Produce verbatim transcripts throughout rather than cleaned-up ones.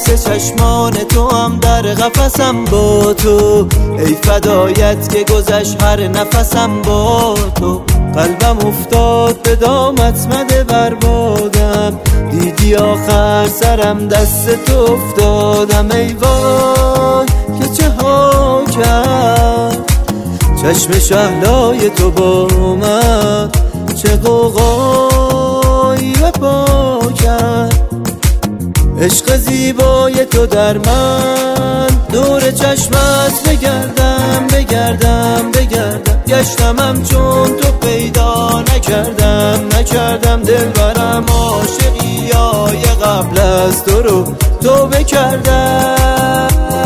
عکس چشمان تو هم در قفسم با تو، ای فدایت که گذشت هر نفسم با تو. قلبم افتاد به دامت مده بربادم، دیدی آخر سرم دست تو افتادم. ای وای که چه ها کرد چشم شهلای تو با من، چه غوغایی به پا کرد عشق زیبای تو در من. دور چشمت بگردم بگردم بگردم، گشتم همچون تو پیدا نکردم نکردم. دلبرم عاشقی های قبل از تو رو توبه کردم.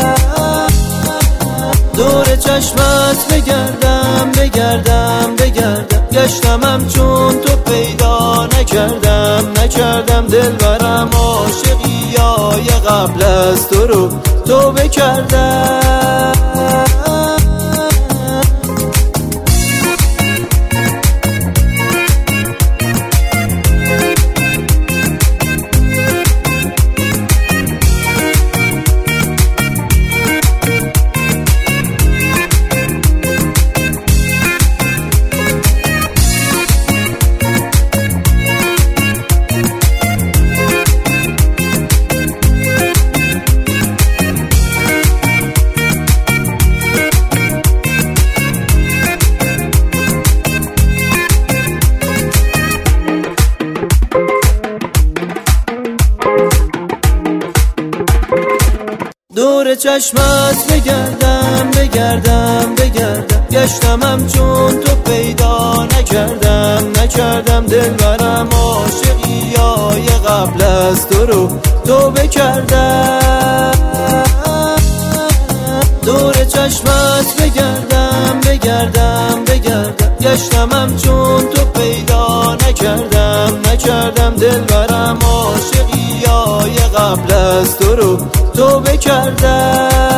دور چشمت بگردم بگردم بگردم، گشتم همچون تو پیدا نکردم نکردم. دلبرم عاشقی های قبل از تو رو توبه کردم. دور چشمت بگردم بگردم بگردم، گشتم همچون تو پیدا نکردم نکردم. دلبرم عاشقی های قبل از تو رو توبه کردم. دور چشمت بگردم بگردم بگردم، گشتم همچون تو پیدا نکردم نکردم. دلبرم عاشقی های قبل از تو رو توبه کردم.